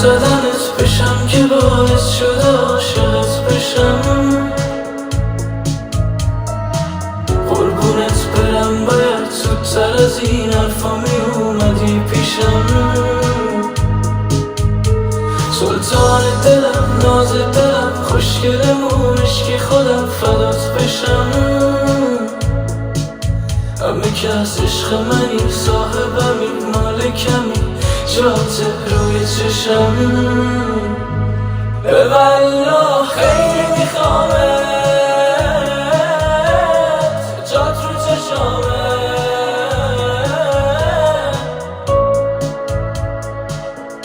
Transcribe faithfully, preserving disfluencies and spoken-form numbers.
زدنت بشم که باعث شده عاشقت بشم. قربونت برم باید زودتر از این حرفا می اومدی پیشم. سلطان دلم، ناز دلم، خوشگلمون، عشقی خودم فدات بشم. همه که از عشق منی، صاحبمی، مالکمی، جات روی چشم. ببل